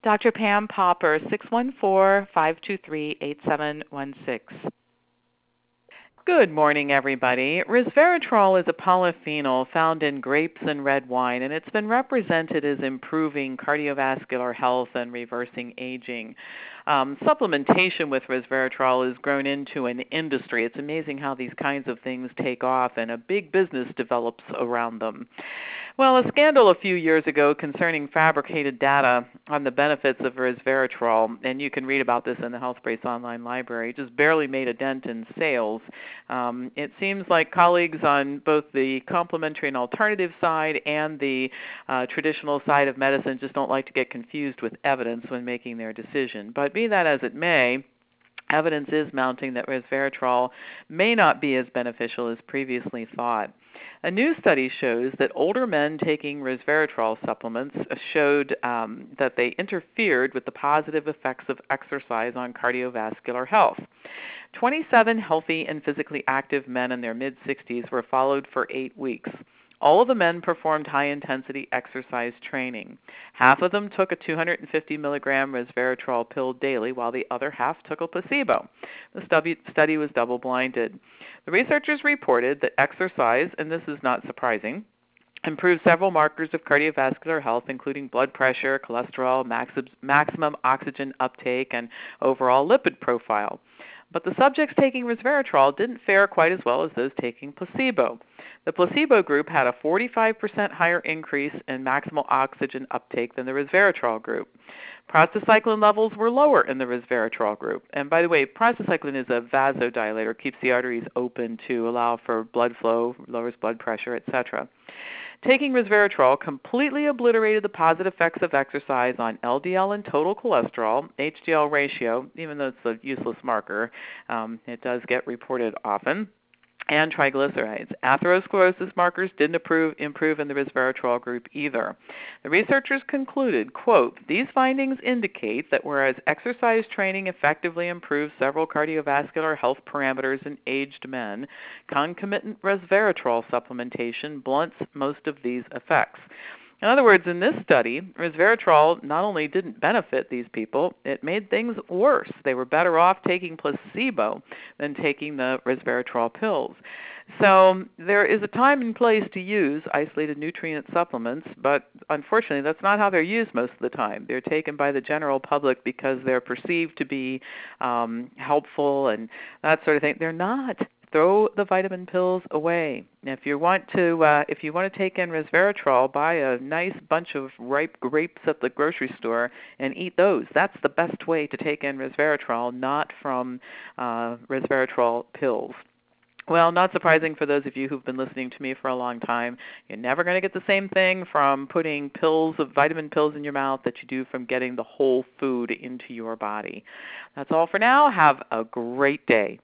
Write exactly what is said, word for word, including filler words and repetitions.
Doctor Pam Popper, six one four, five two three, eight seven one six. Good morning, everybody. Resveratrol is a polyphenol found in grapes and red wine, and it's been represented as improving cardiovascular health and reversing aging. Um, supplementation with resveratrol has grown into an industry. It's amazing how these kinds of things take off, and a big business develops around them. Well, a scandal a few years ago concerning fabricated data on the benefits of resveratrol, and you can read about this in the HealthBrace online library, just barely made a dent in sales. Um, it seems like colleagues on both the complementary and alternative side and the uh, traditional side of medicine just don't like to get confused with evidence when making their decision. But be that as it may, evidence is mounting that resveratrol may not be as beneficial as previously thought. A new study shows that older men taking resveratrol supplements showed um, that they interfered with the positive effects of exercise on cardiovascular health. twenty-seven healthy and physically active men in their mid-sixties were followed for eight weeks. All of the men performed high-intensity exercise training. Half of them took a two hundred fifty milligram resveratrol pill daily, while the other half took a placebo. The study, study was double-blinded. The researchers reported that exercise, and this is not surprising, improved several markers of cardiovascular health, including blood pressure, cholesterol, maxi- maximum oxygen uptake, and overall lipid profile. But the subjects taking resveratrol didn't fare quite as well as those taking placebo. The placebo group had a forty-five percent higher increase in maximal oxygen uptake than the resveratrol group. Prostacyclin levels were lower in the resveratrol group. And by the way, prostacyclin is a vasodilator, keeps the arteries open to allow for blood flow, lowers blood pressure, et cetera. Taking resveratrol completely obliterated the positive effects of exercise on L D L and total cholesterol, H D L ratio, even though it's a useless marker, um, it does get reported often, and triglycerides. Atherosclerosis markers didn't improve, improve in the resveratrol group either. The researchers concluded, quote, these findings indicate that whereas exercise training effectively improves several cardiovascular health parameters in aged men, concomitant resveratrol supplementation blunts most of these effects. In other words, in this study, resveratrol not only didn't benefit these people, it made things worse. They were better off taking placebo than taking the resveratrol pills. So there is a time and place to use isolated nutrient supplements, but unfortunately that's not how they're used most of the time. They're taken by the general public because they're perceived to be um, helpful and that sort of thing. They're not. Throw the vitamin pills away. If you want to, uh, if you want to take in resveratrol, buy a nice bunch of ripe grapes at the grocery store and eat those. That's the best way to take in resveratrol, not from uh, resveratrol pills. Well, not surprising for those of you who've been listening to me for a long time, you're never going to get the same thing from putting pills of vitamin pills in your mouth that you do from getting the whole food into your body. That's all for now. Have a great day.